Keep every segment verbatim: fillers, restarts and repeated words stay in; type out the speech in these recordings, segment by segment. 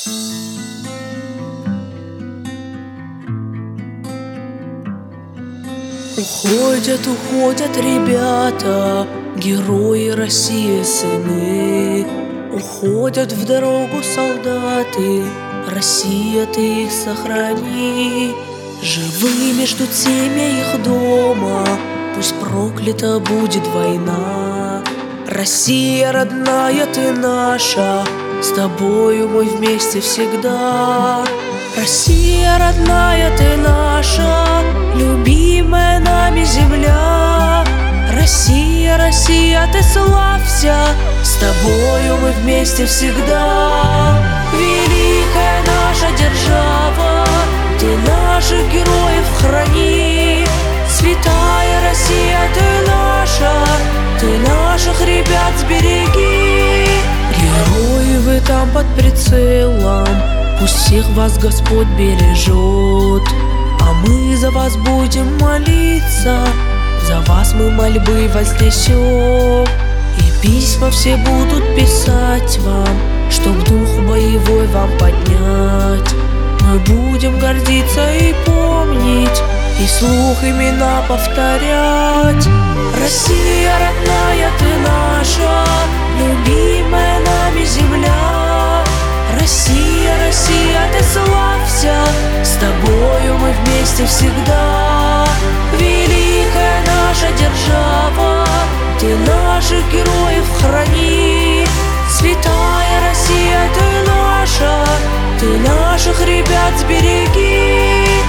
Уходят, уходят ребята, герои России сыны. Уходят в дорогу солдаты, Россия, ты их сохрани. Живыми ждут семьи их дома, пусть проклята будет война. Россия, родная, ты наша, с тобою мы вместе всегда. Россия, родная, ты наша, любимая нами земля. Россия, Россия, ты славься, с тобою мы вместе всегда. Великая наша держава, ты наших героев храни. Святая Россия, ты наша, ты наших ребят сбереги. Герои, вы там под прицелом, пусть всех вас Господь бережет. А мы за вас будем молиться, за вас мы мольбы вознесем. И письма все будут писать вам, чтоб дух боевой вам поднять. Мы будем гордиться и помнить, и вслух имена повторять. Россия, родная, ты наша, любимая нами земля. Россия, Россия, ты славься, с тобою мы вместе всегда. Великая наша держава, ты наших героев храни. Святая Россия, ты наша, ты наших ребят сбереги.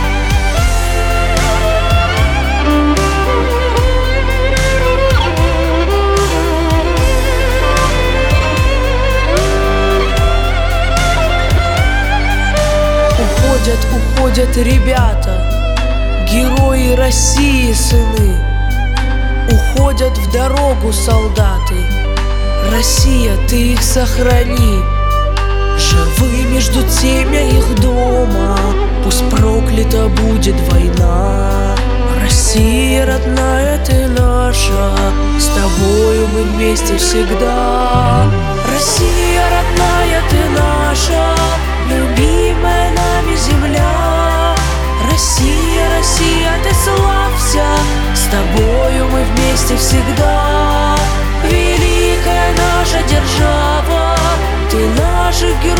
Уходят, уходят ребята, герои России сыны. Уходят в дорогу солдаты, Россия, ты их сохрани. Живыми ждут семьи их дома, пусть проклята будет война. Россия, родная, ты наша, с тобою мы вместе всегда. Россия, родная, ты наша, любимая нами земля. Россия, Россия, ты славься, с тобою мы вместе всегда. Великая наша держава, ты наших героев